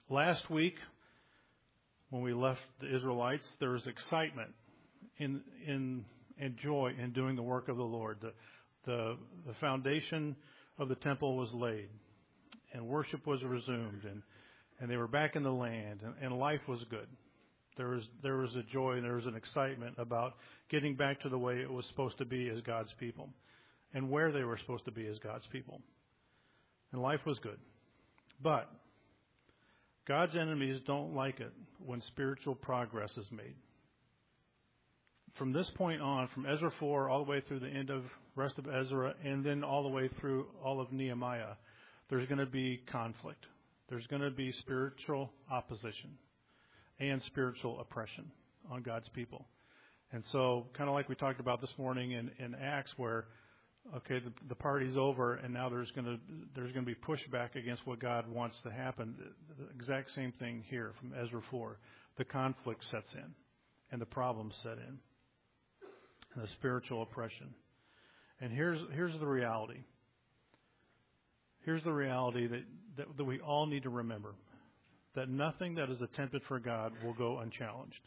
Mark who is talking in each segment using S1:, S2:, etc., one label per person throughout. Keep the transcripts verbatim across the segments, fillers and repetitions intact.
S1: Last week, when we left the Israelites, there was excitement in in and joy in doing the work of the Lord. The, the the foundation of the temple was laid, and worship was resumed, and, and they were back in the land, and, and life was good. There was there was a joy and there was an excitement about getting back to the way it was supposed to be as God's people, and where they were supposed to be as God's people. And life was good. But God's enemies don't like it when spiritual progress is made. From this point on, from Ezra four all the way through the end of rest of Ezra, and then all the way through all of Nehemiah, there's going to be conflict. There's going to be spiritual opposition and spiritual oppression on God's people. And so, kind of like we talked about this morning in, in Acts, where okay, the, the party's over, and now there's going to there's going to be pushback against what God wants to happen. The exact same thing here from Ezra four. The conflict sets in, and the problems set in. The spiritual oppression. And here's here's the reality. Here's the reality that, that, that we all need to remember. That nothing that is attempted for God will go unchallenged.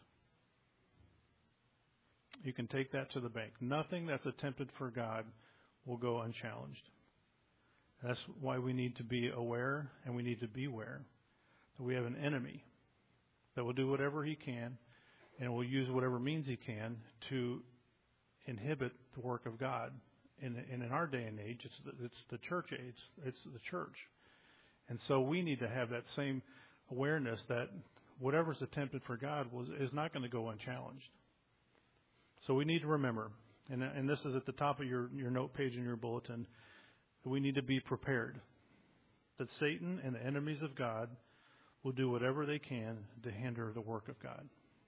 S1: You can take that to the bank. Nothing that's attempted for God will go unchallenged. That's why we need to be aware, and we need to beware that we have an enemy that will do whatever he can and will use whatever means he can to inhibit the work of God. And, and in our day and age, it's the, it's the church age. It's the church. And so we need to have that same awareness that whatever's attempted for God was, is not going to go unchallenged. So we need to remember, and, and this is at the top of your, your note page in your bulletin, that we need to be prepared. That Satan and the enemies of God will do whatever they can to hinder the work of God.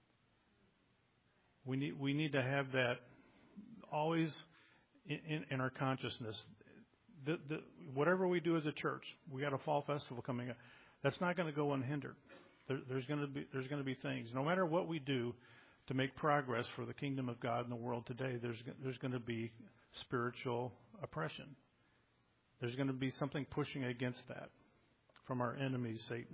S1: We need we need to have that always in, in, in our consciousness. The, the, whatever we do as a church, we got a fall festival coming up. That's not going to go unhindered. There, there's going to be there's going to be things. No matter what we do to make progress for the kingdom of God in the world today, there's there's going to be spiritual oppression. There's going to be something pushing against that from our enemy, Satan.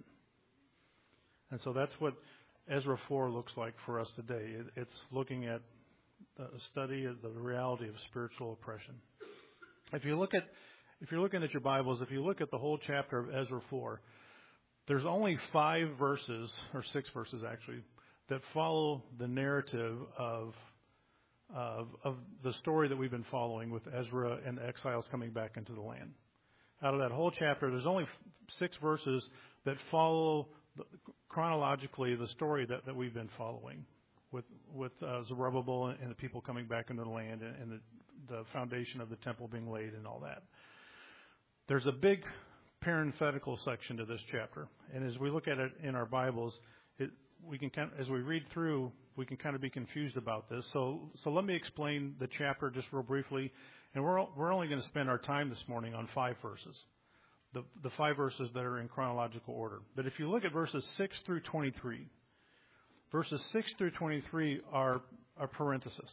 S1: And so that's what Ezra four looks like for us today. It, it's looking at a study of the reality of spiritual oppression. If you look at, if you're looking at your Bibles, if you look at the whole chapter of Ezra four, there's only five verses, or six verses actually, that follow the narrative of of, of the story that we've been following with Ezra and the exiles coming back into the land. Out of that whole chapter, there's only six verses that follow the, chronologically the story that, that we've been following with with uh, Zerubbabel and the people coming back into the land and, and the, the foundation of the temple being laid and all that. There's a big parenthetical section to this chapter, and as we look at it in our Bibles, it, we can kind of, as we read through, we can kind of be confused about this. So, so let me explain the chapter just real briefly, and we're we're only going to spend our time this morning on five verses, the the five verses that are in chronological order. But if you look at verses six through twenty-three, verses six through twenty-three are a parenthesis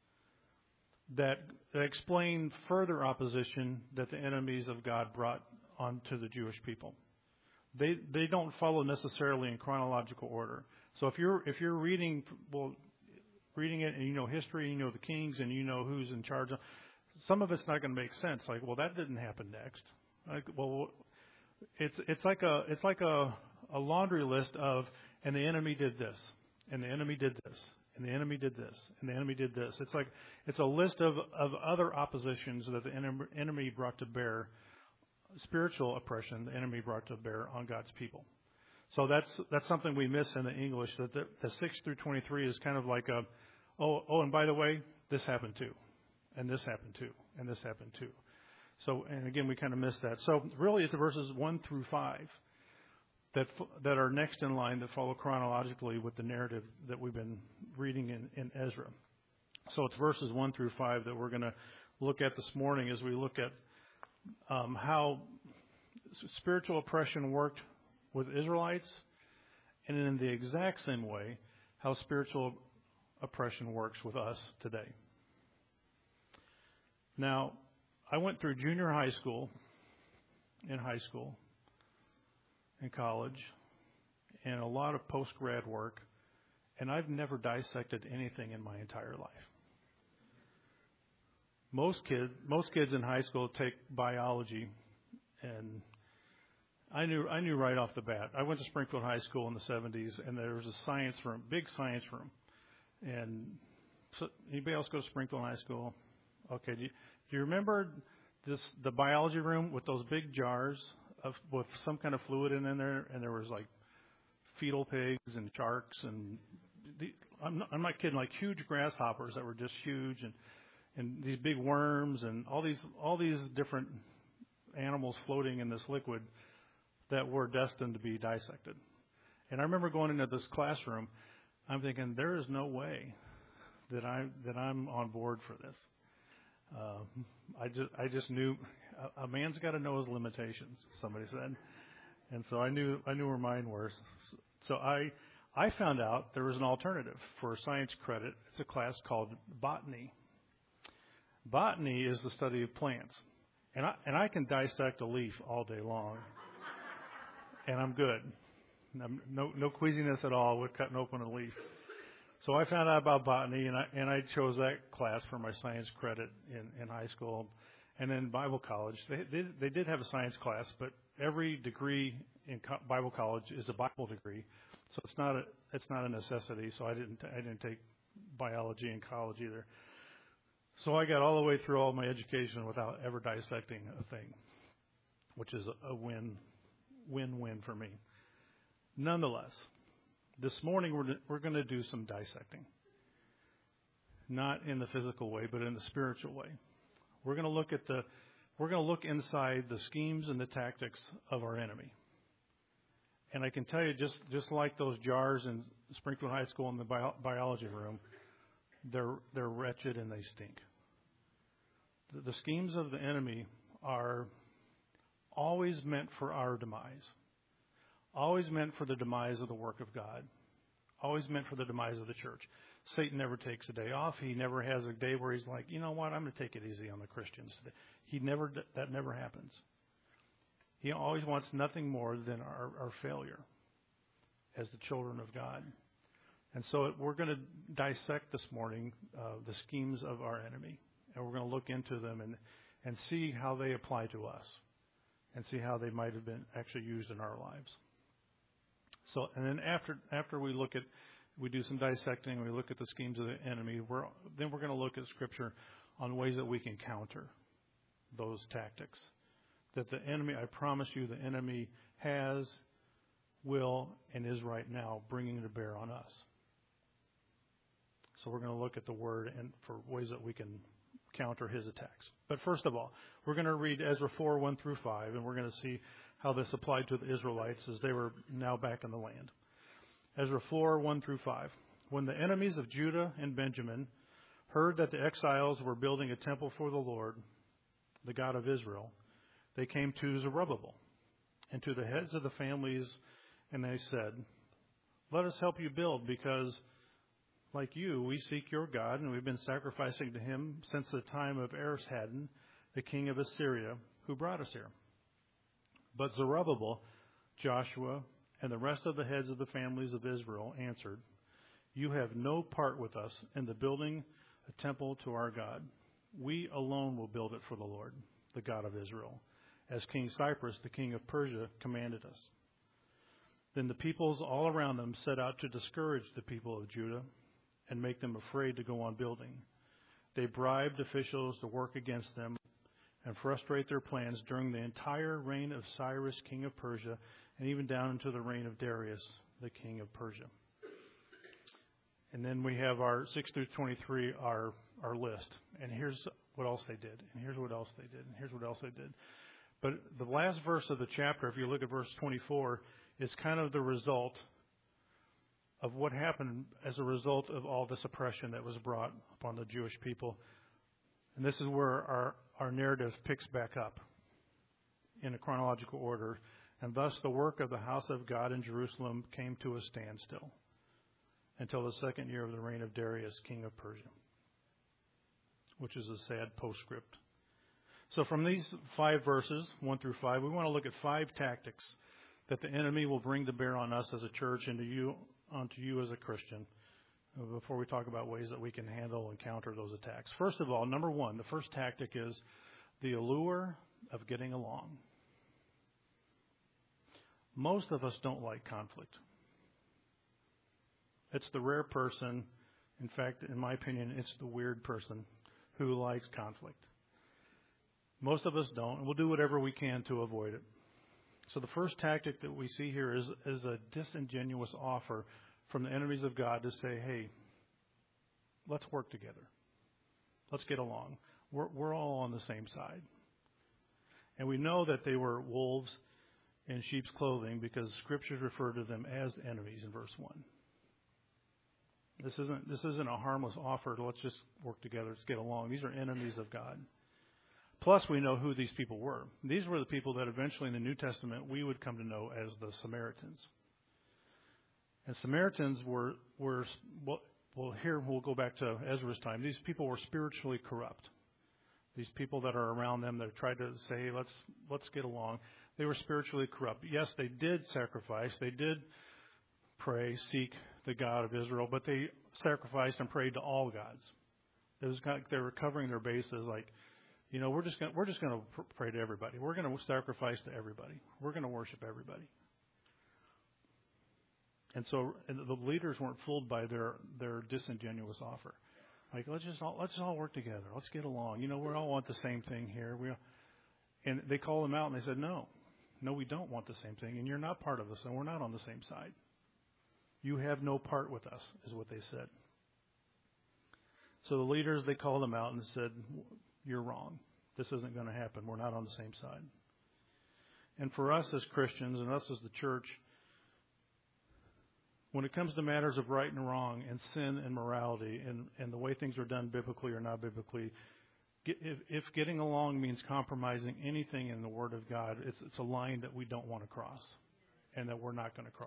S1: that, that explain further opposition that the enemies of God brought onto the Jewish people. They they don't follow necessarily in chronological order. So if you're if you're reading well reading it and you know history, you know the kings, and you know who's in charge, some of it's not going to make sense. Like, well, that didn't happen next. Like, well, it's it's like a it's like a, a laundry list of, and the enemy did this, and the enemy did this, and the enemy did this, and the enemy did this. It's like it's a list of, of other oppositions that the enemy brought to bear. Spiritual oppression the enemy brought to bear on God's people. So that's that's something we miss in the English, that the, the six through twenty-three is kind of like a, oh, oh, and by the way, this happened too, and this happened too, and this happened too. So, and again, we kind of miss that. So really it's the verses one through five that that are next in line that follow chronologically with the narrative that we've been reading in, in Ezra. So it's verses one through five that we're going to look at this morning as we look at Um, how spiritual oppression worked with Israelites, and in the exact same way, how spiritual oppression works with us today. Now, I went through junior high school, in high school, in college, and a lot of post-grad work, and I've never dissected anything in my entire life. Most kids, most kids in high school take biology, and I knew I knew right off the bat. I went to Springfield High School in the seventies, and there was a science room, big science room. And so anybody else go to Springfield High School? Okay. Do you, do you remember this the biology room with those big jars of with some kind of fluid in, in there, and there was like fetal pigs and sharks and the, I'm not, I'm not kidding, like huge grasshoppers that were just huge, and and these big worms and all these all these different animals floating in this liquid that were destined to be dissected. And I remember going into this classroom, I'm thinking, there is no way that I that I'm on board for this. Uh, I just I just knew a, a man's got to know his limitations, somebody said, and so I knew I knew where mine were. So I I found out there was an alternative for science credit. It's a class called botany. Botany is the study of plants, and I and I can dissect a leaf all day long. And I'm good. I'm, no, no queasiness at all with cutting open a leaf. So I found out about botany, and I and I chose that class for my science credit in, in high school, and then Bible college. They, they they did have a science class, but every degree in co- Bible college is a Bible degree, so it's not a it's not a necessity. So I didn't I didn't take biology in college either. So I got all the way through all my education without ever dissecting a thing, which is a, a win. Win-win for me. Nonetheless, this morning we're we're going to do some dissecting. Not in the physical way, but in the spiritual way. We're going to look at the we're going to look inside the schemes and the tactics of our enemy. And I can tell you, just just like those jars in Springfield High School in the bio, biology room, they're they're wretched and they stink. The, the schemes of the enemy are always meant for our demise, always meant for the demise of the work of God, always meant for the demise of the church. Satan never takes a day off. He never has a day where he's like, you know what, I'm going to take it easy on the Christians today. He never, that never happens. He always wants nothing more than our, our failure as the children of God. And so we're going to dissect this morning uh, the schemes of our enemy, and we're going to look into them and, and see how they apply to us, and see how they might have been actually used in our lives. So, and then after after we look at, we do some dissecting, we look at the schemes of the enemy, we're, then we're going to look at Scripture on ways that we can counter those tactics. That the enemy, I promise you, the enemy has, will, and is right now bringing to bear on us. So we're going to look at the Word and for ways that we can counter his attacks. But first of all, we're going to read Ezra four, one through five, and we're going to see how this applied to the Israelites as they were now back in the land. Ezra four, one through five. When the enemies of Judah and Benjamin heard that the exiles were building a temple for the Lord, the God of Israel, they came to Zerubbabel and to the heads of the families, and they said, "Let us help you build, because like you, we seek your God, and we've been sacrificing to him since the time of Esarhaddon, the king of Assyria, who brought us here." But Zerubbabel, Joshua, and the rest of the heads of the families of Israel answered, "You have no part with us in the building a temple to our God. We alone will build it for the Lord, the God of Israel, as King Cyrus, the king of Persia, commanded us." Then the peoples all around them set out to discourage the people of Judah and make them afraid to go on building. They bribed officials to work against them and frustrate their plans during the entire reign of Cyrus, king of Persia, and even down into the reign of Darius, the king of Persia. And then we have our six through twenty-three, our, our list. And here's what else they did, and here's what else they did, and here's what else they did. But the last verse of the chapter, if you look at verse twenty-four, is kind of the result of what happened as a result of all this oppression that was brought upon the Jewish people. And this is where our, our narrative picks back up in a chronological order. And thus the work of the house of God in Jerusalem came to a standstill until the second year of the reign of Darius, king of Persia, which is a sad postscript. So from these five verses, one through five, we want to look at five tactics that the enemy will bring to bear on us as a church and to you, onto you as a Christian, before we talk about ways that we can handle and counter those attacks. First of all, number one, the first tactic is the allure of getting along. Most of us don't like conflict. It's the rare person, in fact, in my opinion, it's the weird person who likes conflict. Most of us don't, and we'll do whatever we can to avoid it. So the first tactic that we see here is, is a disingenuous offer from the enemies of God to say, hey, let's work together. Let's get along. We're, we're all on the same side. And we know that they were wolves in sheep's clothing because scriptures refer to them as enemies in verse one. This isn't, this isn't a harmless offer to let's just work together, let's get along. These are enemies of God. Plus, we know who these people were. These were the people that eventually in the New Testament we would come to know as the Samaritans. And Samaritans were, were well, well, here we'll go back to Ezra's time. These people were spiritually corrupt. These people that are around them that tried to say, let's let's get along, they were spiritually corrupt. Yes, they did sacrifice. They did pray, seek the God of Israel, but they sacrificed and prayed to all gods. It was kind of, they were covering their bases like, you know, we're just gonna, we're just going to pray to everybody. We're going to sacrifice to everybody. We're going to worship everybody. And so and the leaders weren't fooled by their, their disingenuous offer. Like, let's just all, let's just all work together. Let's get along. You know, we all want the same thing here. We, and they called them out and they said, no, no, we don't want the same thing. And you're not part of us and we're not on the same side. You have no part with us, is what they said. So the leaders, they called them out and said, you're wrong. This isn't going to happen. We're not on the same side. And for us as Christians and us as the church, when it comes to matters of right and wrong and sin and morality and, and the way things are done biblically or not biblically, if, if getting along means compromising anything in the Word of God, it's, it's a line that we don't want to cross and that we're not going to cross.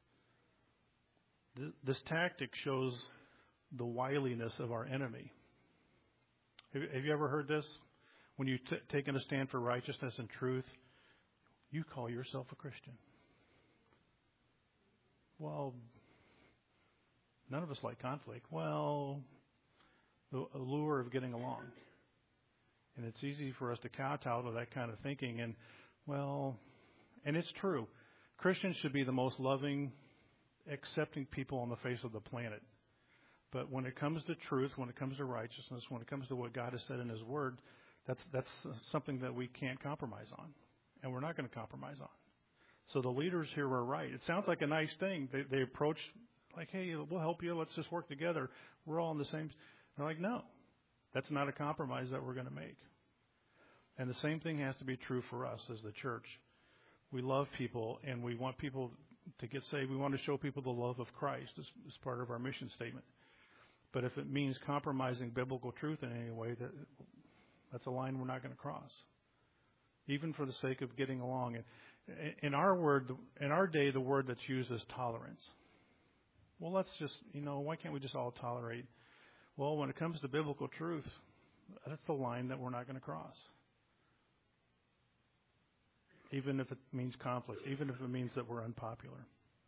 S1: This, this tactic shows the wiliness of our enemy. Have, have you ever heard this? When you've t- taken a stand for righteousness and truth, you call yourself a Christian. Well, none of us like conflict. Well, the allure of getting along. And it's easy for us to kowtow to that kind of thinking. And, well, and it's true. Christians should be the most loving, accepting people on the face of the planet. But when it comes to truth, when it comes to righteousness, when it comes to what God has said in His Word, that's that's something that we can't compromise on. And we're not going to compromise on. So the leaders here were right. It sounds like a nice thing. They, they approach like, hey, we'll help you. Let's just work together. We're all in the same. They're like, no, that's not a compromise that we're going to make. And the same thing has to be true for us as the church. We love people, and we want people to get saved. We want to show people the love of Christ as, as part of our mission statement. But if it means compromising biblical truth in any way, that that's a line we're not going to cross, even for the sake of getting along. In our word, in our day, the word that's used is tolerance. Well, let's just, you know, why can't we just all tolerate? Well, when it comes to biblical truth, that's the line that we're not going to cross. Even if it means conflict, even if it means that we're unpopular.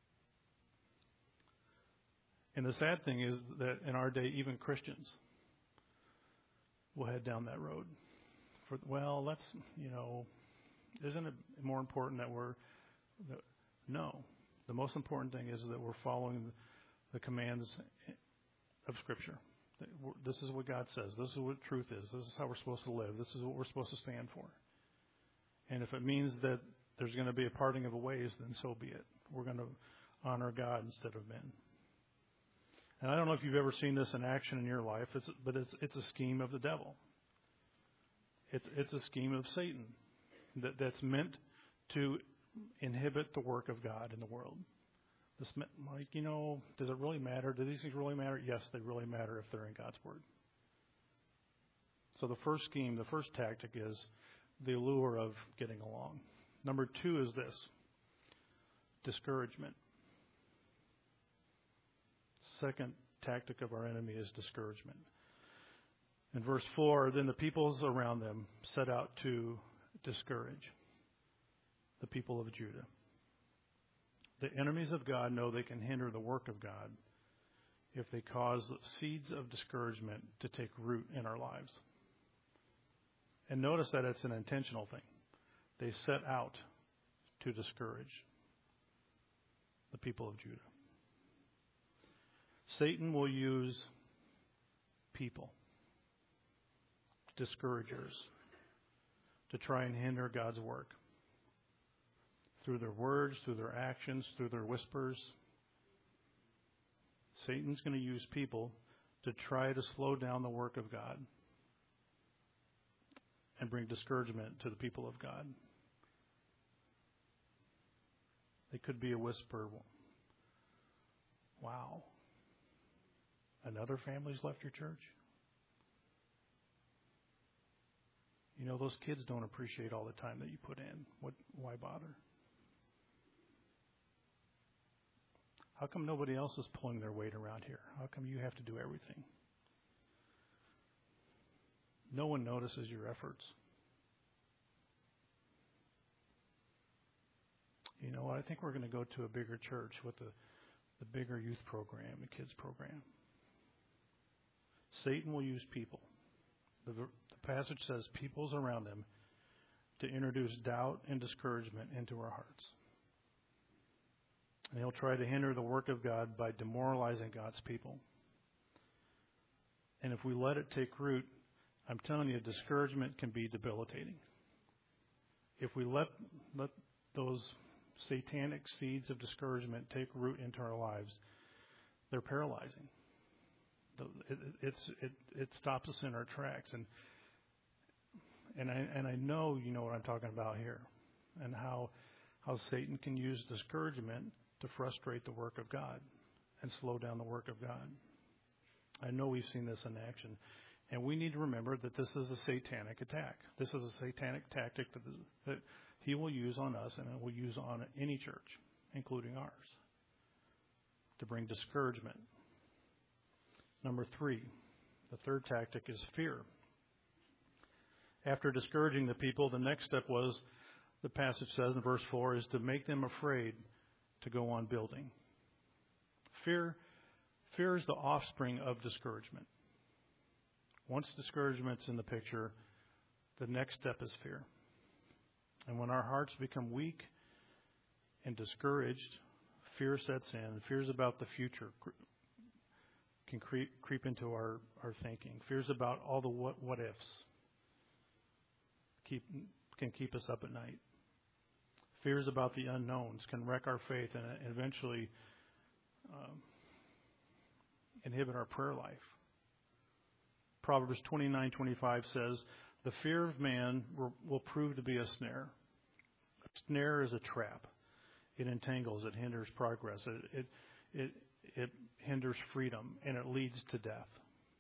S1: And the sad thing is that in our day, even Christians will head down that road. For, well, let's, you know, isn't it more important that we're, that, no. The most important thing is that we're following the commands of Scripture. This is what God says. This is what truth is. This is how we're supposed to live. This is what we're supposed to stand for. And if it means that there's going to be a parting of the ways, then so be it. We're going to honor God instead of men. And I don't know if you've ever seen this in action in your life, it's, but it's it's a scheme of the devil. It's it's a scheme of Satan that, that's meant to inhibit the work of God in the world. This, like, you know, does it really matter? Do these things really matter? Yes, they really matter if they're in God's Word. So the first scheme, the first tactic is the allure of getting along. Number two is this: discouragement. Second tactic of our enemy is discouragement. In verse four, then the peoples around them set out to discourage the people of Judah. The enemies of God know they can hinder the work of God if they cause seeds of discouragement to take root in our lives. And notice that it's an intentional thing. They set out to discourage the people of Judah. Satan will use people, discouragers, to try and hinder God's work. Through their words, through their actions, through their whispers. Satan's going to use people to try to slow down the work of God and bring discouragement to the people of God. They could be a whisper. Wow. Another family's left your church? You know, those kids don't appreciate all the time that you put in. What? Why bother? How come nobody else is pulling their weight around here? How come you have to do everything? No one notices your efforts. You know what? I think we're going to go to a bigger church with the, the bigger youth program, the kids program. Satan will use people. The, the passage says peoples around him to introduce doubt and discouragement into our hearts. And he'll try to hinder the work of God by demoralizing God's people. And if we let it take root, I'm telling you, discouragement can be debilitating. If we let let those satanic seeds of discouragement take root into our lives, they're paralyzing. It, it's, it, it stops us in our tracks. And and I, and I know you know what I'm talking about here, and how how Satan can use discouragement to frustrate the work of God and slow down the work of God. I know we've seen this in action. And we need to remember that this is a satanic attack. This is a satanic tactic that, that he will use on us and it will use on any church, including ours, to bring discouragement. Number three, the third tactic is fear. After discouraging the people, the next step was, the passage says in verse four, is to make them afraid to go on building. Fear, fear is the offspring of discouragement. Once discouragement's in the picture, the next step is fear. And when our hearts become weak and discouraged, fear sets in. Fears about the future can creep, creep into our, our thinking. Fears about all the what, what ifs keep, can keep us up at night. Fears about the unknowns can wreck our faith and eventually um, inhibit our prayer life. Proverbs twenty-nine twenty-five says, the fear of man will, will prove to be a snare. A snare is a trap. It entangles, it hinders progress, it, it, it, it hinders freedom, and it leads to death.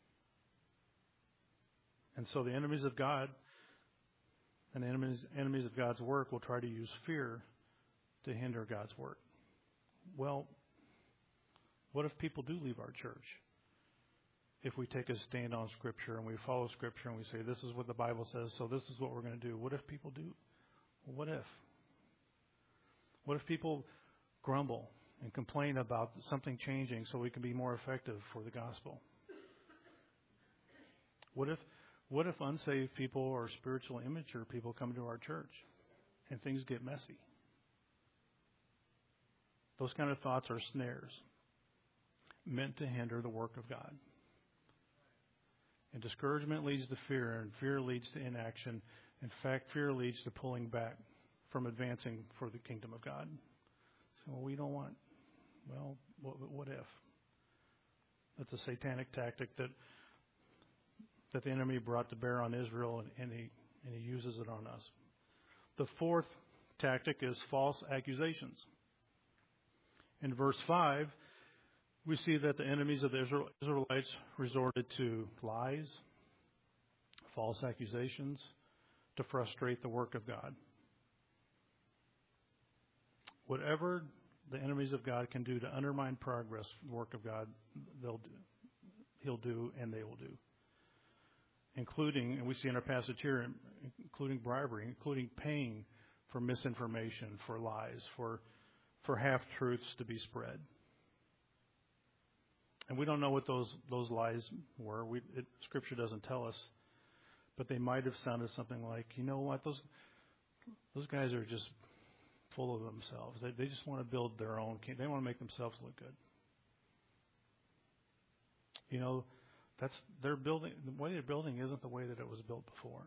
S1: And so the enemies of God and the enemies, enemies of God's work will try to use fear to hinder God's work. Well, what if people do leave our church? If we take a stand on Scripture and we follow Scripture and we say, this is what the Bible says, so this is what we're going to do. What if people do? What if? What if people grumble and complain about something changing so we can be more effective for the gospel? What if what if unsaved people or spiritually immature people come to our church and things get messy? Those kind of thoughts are snares meant to hinder the work of God. And discouragement leads to fear, and fear leads to inaction. In fact, fear leads to pulling back from advancing for the kingdom of God. So, well, we don't want, well, what, what if? That's a satanic tactic that that the enemy brought to bear on Israel, and, and he and he uses it on us. The fourth tactic is false accusations. In verse five, we see that the enemies of the Israelites resorted to lies, false accusations, to frustrate the work of God. Whatever the enemies of God can do to undermine progress in the work of God, they'll do. He'll do, and they will do. Including, and we see in our passage here, including bribery, including paying for misinformation, for lies, for for half-truths to be spread. And we don't know what those those lies were. We, it, Scripture doesn't tell us. But they might have sounded something like, you know what, those those guys are just full of themselves. They, they just want to build their own king. They want to make themselves look good. You know, that's they're building. The way they're building isn't the way that it was built before.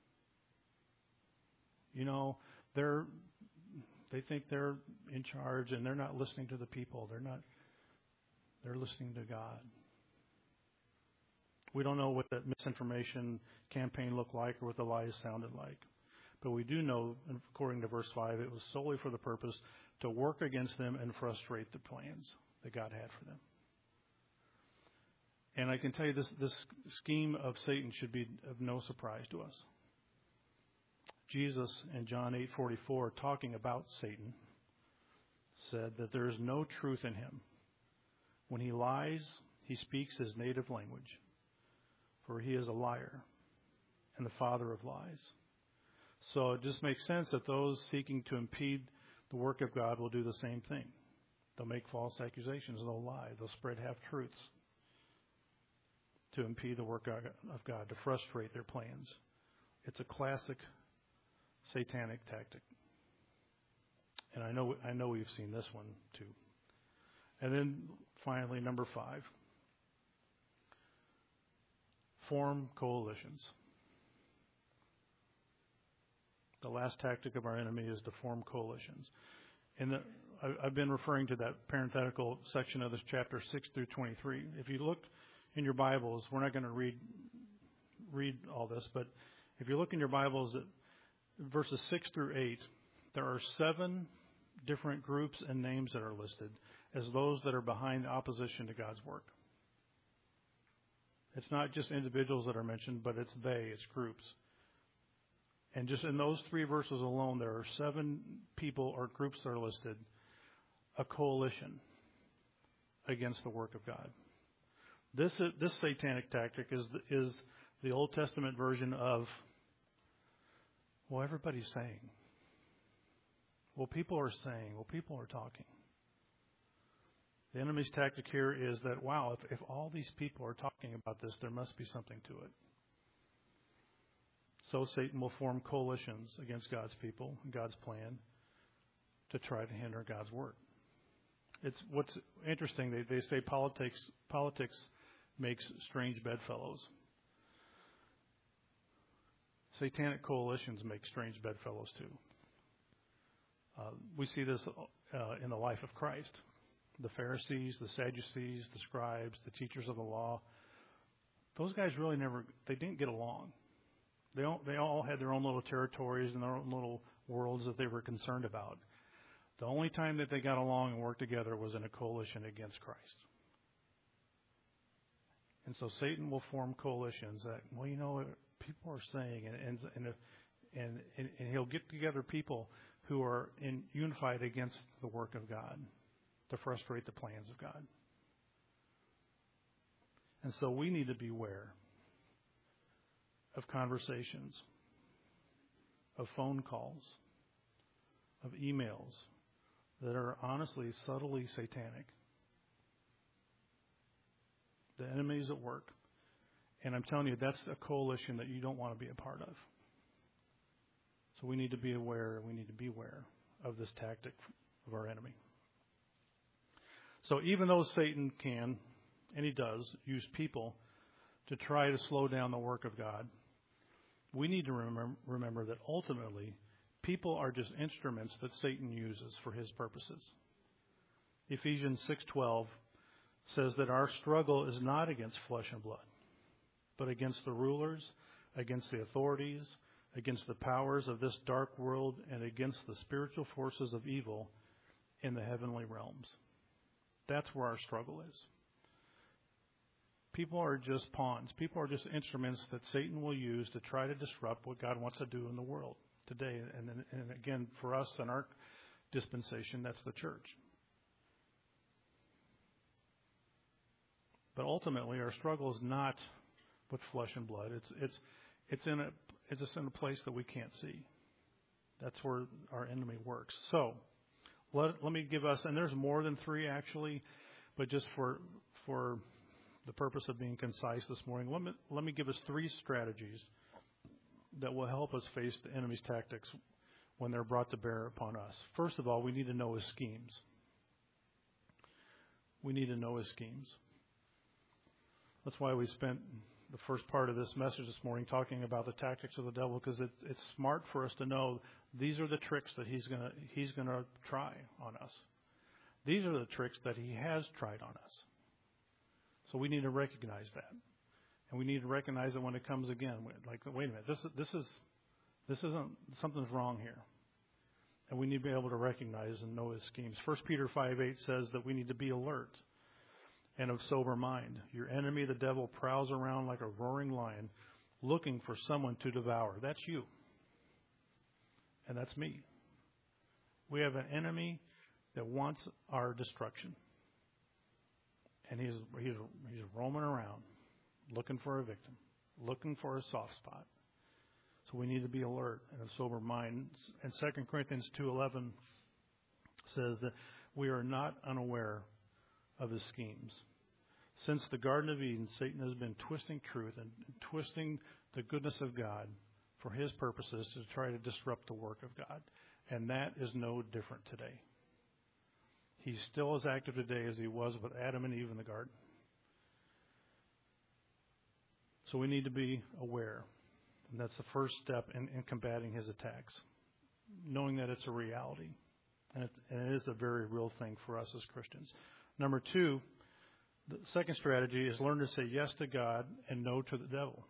S1: You know, they're they think they're in charge, and they're not listening to the people. They're not. They're listening to God. We don't know what that misinformation campaign looked like or what the lies sounded like. But we do know, according to verse five, it was solely for the purpose to work against them and frustrate the plans that God had for them. And I can tell you this, this scheme of Satan should be of no surprise to us. Jesus in John eight forty-four, talking about Satan, said that there is no truth in him. When he lies, he speaks his native language, for he is a liar and the father of lies. So it just makes sense that those seeking to impede the work of God will do the same thing. They'll make false accusations. They'll lie. They'll spread half-truths to impede the work of God, to frustrate their plans. It's a classic satanic tactic. And I know I know we've seen this one too. And then finally, number five, form coalitions. The last tactic of our enemy is to form coalitions. And the, I, I've been referring to that parenthetical section of this chapter six through twenty-three. If you look in your Bibles, we're not going to read read all this, but if you look in your Bibles at verses six through eight, there are seven different groups and names that are listed as those that are behind the opposition to God's work. It's not just individuals that are mentioned, but it's they, it's groups. And just in those three verses alone, there are seven people or groups that are listed, a coalition against the work of God. This this satanic tactic is is the Old Testament version of, well, everybody's saying. Well, people are saying. Well, people are talking. The enemy's tactic here is that, wow, if, if all these people are talking about this, there must be something to it. So Satan will form coalitions against God's people, God's plan, to try to hinder God's work. It's what's interesting. They they say politics politics makes strange bedfellows. Satanic coalitions make strange bedfellows too. Uh, we see this uh, in the life of Christ. The Pharisees, the Sadducees, the scribes, the teachers of the law. Those guys really never. They didn't get along. They all, they all had their own little territories and their own little worlds that they were concerned about. The only time that they got along and worked together was in a coalition against Christ. And so Satan will form coalitions that, well, you know, people are saying, and and and, if, and, and, and he'll get together people who are in, unified against the work of God to frustrate the plans of God. And so we need to beware of conversations, of phone calls, of emails that are honestly subtly satanic. The enemy's at work. And I'm telling you, that's a coalition that you don't want to be a part of. So we need to be aware, we need to beware of this tactic of our enemy. So even though Satan can, and he does, use people to try to slow down the work of God, we need to remember, remember that ultimately people are just instruments that Satan uses for his purposes. Ephesians six twelve says that our struggle is not against flesh and blood, but against the rulers, against the authorities, against the powers of this dark world, and against the spiritual forces of evil in the heavenly realms. That's where our struggle is. People are just pawns. People are just instruments that Satan will use to try to disrupt what God wants to do in the world today. And, and again, for us in our dispensation, that's the church. But ultimately, our struggle is not with flesh and blood. It's it's it's in a it's just in a place that we can't see. That's where our enemy works. So, let, let me give us, and there's more than three actually, but just for for the purpose of being concise this morning, let me, let me give us three strategies that will help us face the enemy's tactics when they're brought to bear upon us. First of all, we need to know his schemes. We need to know his schemes. That's why we spent the first part of this message this morning talking about the tactics of the devil, because it, it's smart for us to know these are the tricks that he's going to he's going to try on us. These are the tricks that he has tried on us. So we need to recognize that, and we need to recognize it when it comes again. Like, wait a minute, this this is this isn't something's wrong here, and we need to be able to recognize and know his schemes. First Peter five eight says that we need to be alert and of sober mind. Your enemy, the devil, prowls around like a roaring lion, looking for someone to devour. That's you, and that's me. We have an enemy that wants our destruction. And he's, he's, he's roaming around, looking for a victim, looking for a soft spot. So we need to be alert and of sober mind. And Second Corinthians two eleven says that we are not unaware of his schemes. Since the Garden of Eden, Satan has been twisting truth and twisting the goodness of God for his purposes to try to disrupt the work of God. And that is no different today. He's still as active today as he was with Adam and Eve in the garden. So we need to be aware. And that's the first step in, in combating his attacks, knowing that it's a reality. And it, and it is a very real thing for us as Christians. Number two, the second strategy is learn to say yes to God and no to the devil.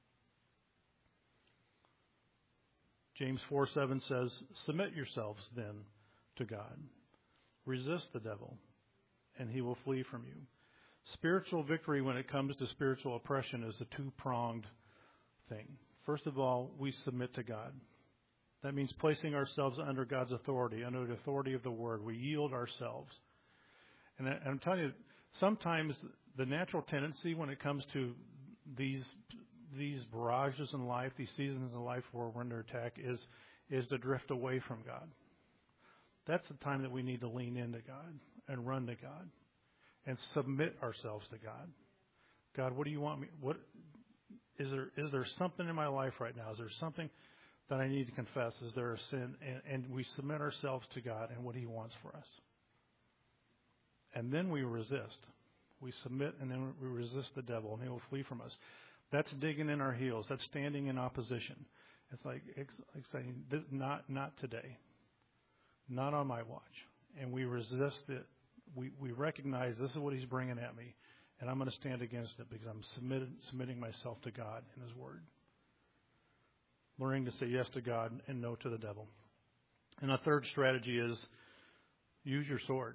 S1: James four seven says, submit yourselves then to God. Resist the devil, and he will flee from you. Spiritual victory when it comes to spiritual oppression is a two-pronged thing. First of all, we submit to God. That means placing ourselves under God's authority, under the authority of the Word. We yield ourselves. And I'm telling you, sometimes the natural tendency when it comes to these these barrages in life, these seasons in life where we're under attack, is is to drift away from God. That's the time that we need to lean into God and run to God and submit ourselves to God. God, what do you want me? What is there? Is there something in my life right now? Is there something that I need to confess? Is there a sin? And, and we submit ourselves to God and what He wants for us. And then we resist. We submit, and then we resist the devil, and he will flee from us. That's digging in our heels. That's standing in opposition. It's like, it's like saying, not, not today. Not on my watch. And we resist it. We, we recognize this is what he's bringing at me, and I'm going to stand against it because I'm submitted, submitting myself to God and His Word. Learning to say yes to God and no to the devil. And a third strategy is use your sword.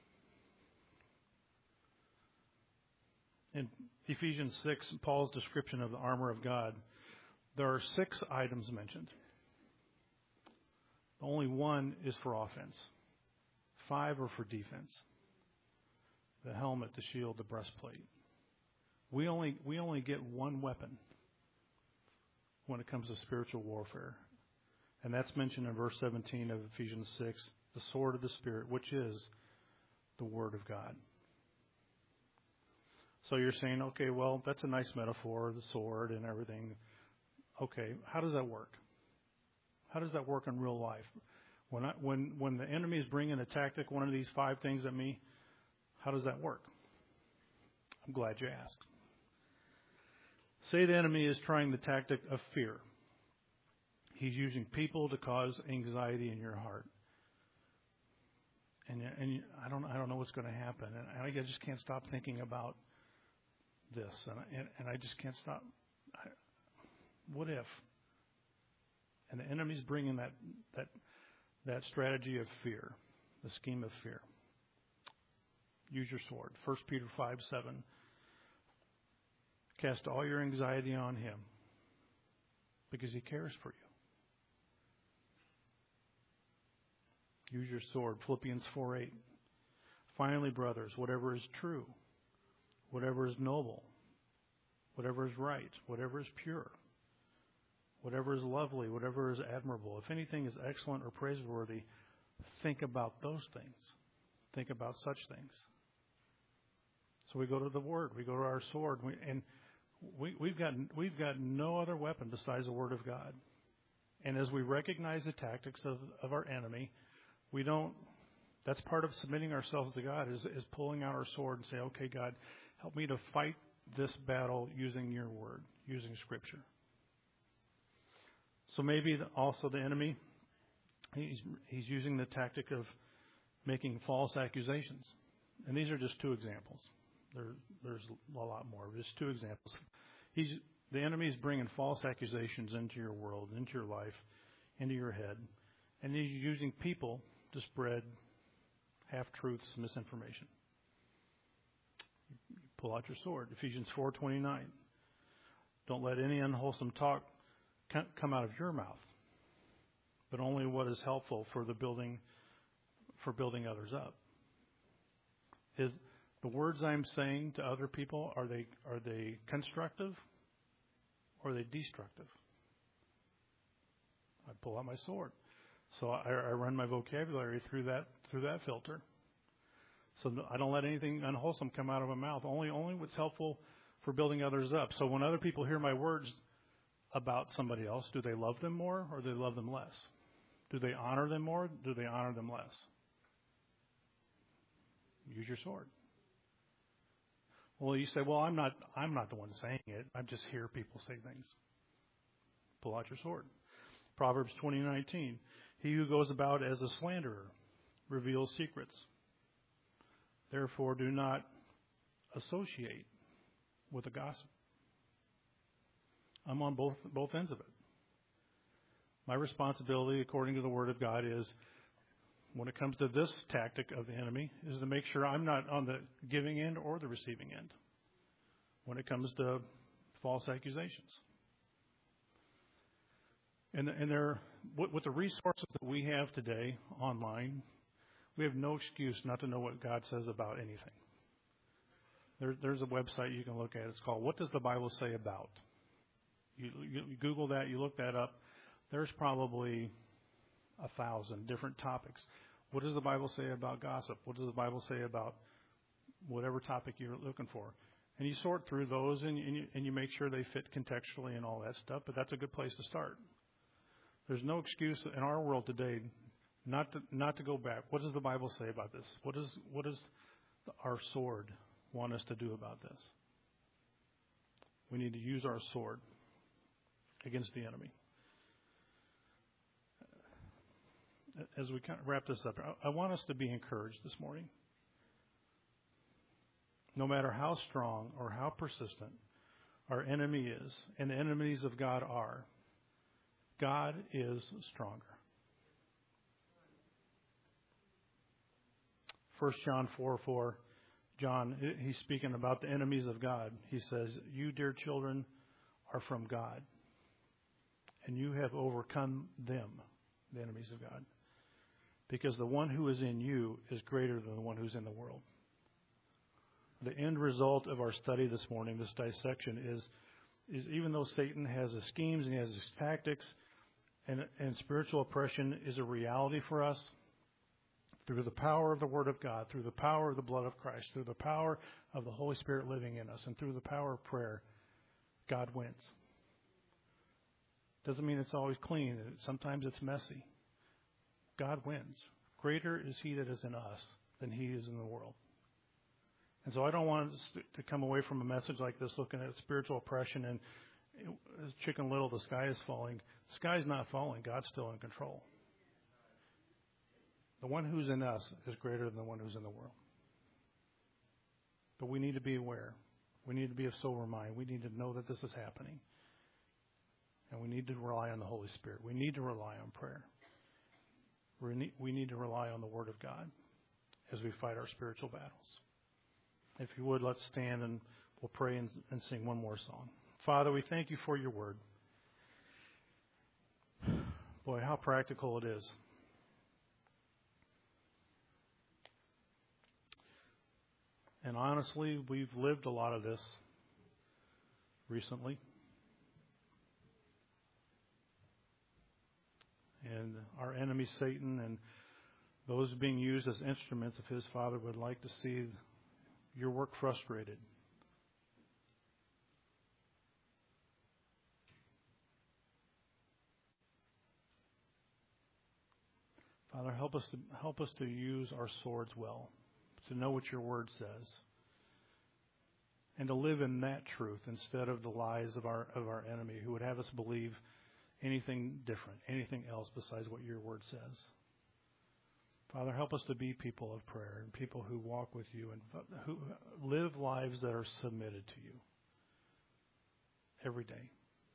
S1: In Ephesians six, Paul's description of the armor of God, there are six items mentioned. Only one is for offense. Five are for defense. The helmet, the shield, the breastplate. We only we only get one weapon when it comes to spiritual warfare. And that's mentioned in verse seventeen of Ephesians six, the sword of the Spirit, which is the Word of God. So you're saying, okay, well, that's a nice metaphor, the sword and everything. Okay, how does that work? How does that work in real life? When I, when when the enemy is bringing a tactic, one of these five things at me, how does that work? I'm glad you asked. Say the enemy is trying the tactic of fear. He's using people to cause anxiety in your heart. And, and I don't I don't know what's going to happen. And I just can't stop thinking about this. And, and, and I just can't stop. I, what if? And the enemy's bringing that that that strategy of fear, the scheme of fear. Use your sword. First Peter five seven. Cast all your anxiety on Him because He cares for you. Use your sword. Philippians four eight. Finally, brothers, whatever is true, whatever is noble, whatever is right, whatever is pure, whatever is lovely, whatever is admirable, if anything is excellent or praiseworthy, think about those things. Think about such things. So we go to the Word. We go to our sword. We, and we, we've got we've got no other weapon besides the Word of God. And as we recognize the tactics of, of our enemy, we don't. That's part of submitting ourselves to God is, is pulling out our sword and say, okay, God, help me to fight this battle using your Word, using Scripture. So maybe the, also the enemy, he's he's using the tactic of making false accusations. And these are just two examples. There, there's a lot more. Just two examples. He's the enemy's bringing false accusations into your world, into your life, into your head, and he's using people to spread half-truths, misinformation. You pull out your sword. Ephesians four twenty-nine. Don't let any unwholesome talk come out of your mouth, but only what is helpful for the building, for building others up. Is the words I'm saying to other people, are they are they constructive or are they destructive? I pull out my sword. So I, I run my vocabulary through that through that filter. So I don't let anything unwholesome come out of my mouth. Only only what's helpful for building others up. So when other people hear my words about somebody else, do they love them more or do they love them less? Do they honor them more? Do they honor them less? Use your sword. Well, you say, well, I'm not I'm not the one saying it. I just hear people say things. Pull out your sword. Proverbs twenty nineteen. He who goes about as a slanderer reveals secrets. Therefore, do not associate with a gossip. I'm on both both ends of it. My responsibility, according to the Word of God, is when it comes to this tactic of the enemy, is to make sure I'm not on the giving end or the receiving end when it comes to false accusations. And, and there, with the resources that we have today online, we have no excuse not to know what God says about anything. There, there's a website you can look at. It's called What Does the Bible Say About? You, you, you Google that, you look that up. There's probably a thousand different topics. What does the Bible say about gossip? What does the Bible say about whatever topic you're looking for? And you sort through those and, and, you, and you make sure they fit contextually and all that stuff, but that's a good place to start. There's no excuse in our world today not to not to go back. What does the Bible say about this? What does what does our sword want us to do about this? We need to use our sword against the enemy. As we kind of wrap this up, I want us to be encouraged this morning. No matter how strong or how persistent our enemy is, and the enemies of God are, God is stronger. First John four four, John, he's speaking about the enemies of God. He says, you, dear children, are from God, and you have overcome them, the enemies of God, because the one who is in you is greater than the one who's in the world. The end result of our study this morning, this dissection, is, is even though Satan has his schemes and he has his tactics, and, and spiritual oppression is a reality for us, through the power of the Word of God, through the power of the blood of Christ, through the power of the Holy Spirit living in us, and through the power of prayer, God wins. Doesn't mean it's always clean. Sometimes it's messy. God wins. Greater is He that is in us than he is in the world. And so I don't want us to come away from a message like this looking at spiritual oppression and Chicken Little, the sky is falling. The sky's not falling. God's still in control. The one who's in us is greater than the one who's in the world. But we need to be aware. We need to be of sober mind. We need to know that this is happening. And we need to rely on the Holy Spirit. We need to rely on prayer. We need to rely on the Word of God as we fight our spiritual battles. If you would, let's stand and we'll pray and, and sing one more song. Father, we thank you for your Word. Boy, how practical it is. And honestly, we've lived a lot of this recently. And our enemy, Satan, and those being used as instruments of his Father would like to see your work frustrated. Father, help us to help us to use our swords well, to know what your word says, and to live in that truth instead of the lies of our of our enemy, who would have us believe anything different, anything else besides what your word says. Father, help us to be people of prayer and people who walk with you and who live lives that are submitted to you every day.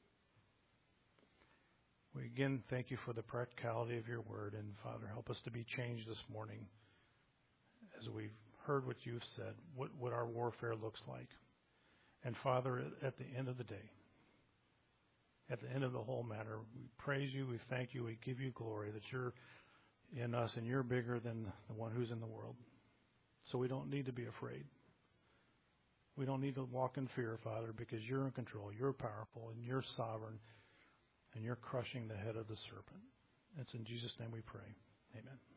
S1: We again thank you for the practicality of your word, and Father, help us to be changed this morning as we've heard what you've said, what, what our warfare looks like. And Father, at the end of the day, at the end of the whole matter, we praise you, we thank you, we give you glory that you're in us and you're bigger than the one who's in the world. So we don't need to be afraid. We don't need to walk in fear, Father, because you're in control, you're powerful, and you're sovereign. And you're crushing the head of the serpent. It's in Jesus' name we pray. Amen.